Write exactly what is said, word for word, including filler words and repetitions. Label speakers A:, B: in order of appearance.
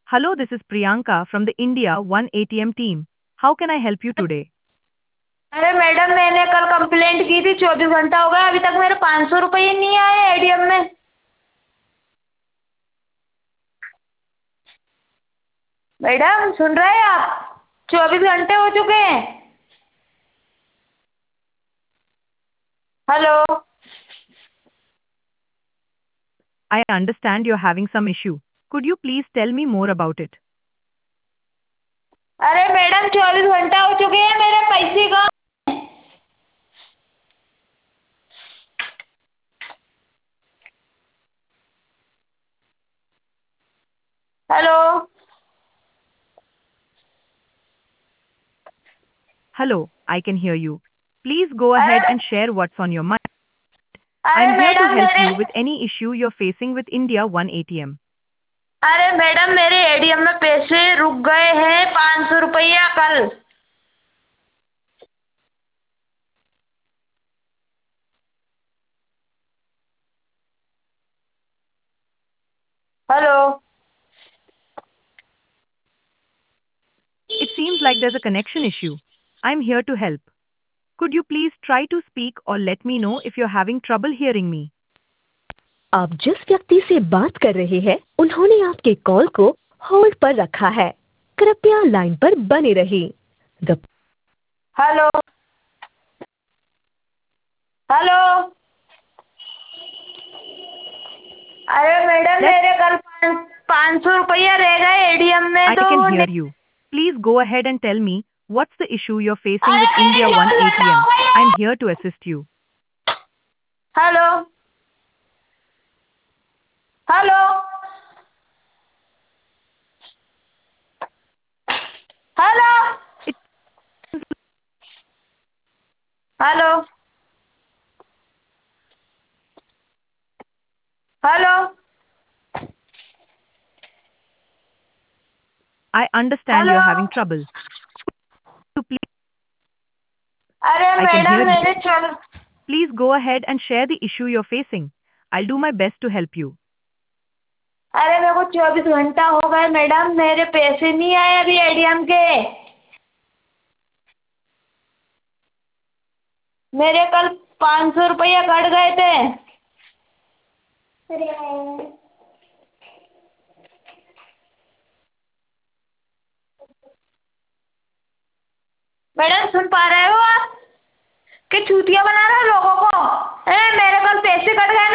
A: Hello, this is Priyanka from the India One A T M team. How can I help you today?
B: अरे madam, मैंने कल complaint की थी। चौबीस घंटा हो गया, अभी तक मेरे पाँच सौ रुपये नहीं आए एटीएम में। मैडम सुन रहे हैं आप? चौबीस घंटे हो चुके हैं। Hello.
A: I understand you're having some issue. Could you please tell me more about it?
B: अरे मैडम, चौबीस घंटा हो चुके हैं, मेरे पैसे का। Hello.
A: Hello, I can hear you. Please go
B: अरे
A: ahead and share what's on your mind.
B: अरे
A: I'm here to
B: madam
A: help
B: मेरे
A: you with any issue you're facing with India One A T M.
B: अरे madam, मेरे ATM में पैसे रुक गए हैं, पाँच सौ रुपया कल। Hello.
A: It seems like there's a connection issue. I'm here to help. Could you please try to speak or let me know if you're having trouble hearing me?
C: आप जिस व्यक्ति से बात कर रहे हैं उन्होंने आपके कॉल को होल्ड पर रखा है। कृपया लाइन पर बने रहिए। The
B: hello. हेलो। अरे मैडम,
A: Let
B: मेरे कल पाँच पाँच सौ रुपया रह गए एटीएम में,
A: I
B: तो
A: can
B: वो
A: hear
B: नि-
A: you. Please go ahead and tell me what's the issue you're facing with
B: अरे मेरे
A: India One
B: चौबीस घंटा हो
A: A T M.
B: गए
A: I'm
B: हैं।
A: here to assist you.
B: Hello. Hello. Hello.
A: It
B: hello. Hello.
A: I understand
B: hello.
A: you're having trouble. So please,
B: अरे
A: I can
B: madam,
A: hear you.
B: मेरे चौबीस
A: Please go ahead and share the issue you're facing. I'll do my best to help you.
B: अरे मेरे को चौबीस घंटा हो गए मैडम, मेरे पैसे नहीं आए अभी एटीएम के। मेरे कल पाँच सौ रुपया कट गए थे। मैडम सुन पा रहे हो आप? कि चूतिया बना रहे हो लोगों को? ए, मेरे कल पैसे कट गए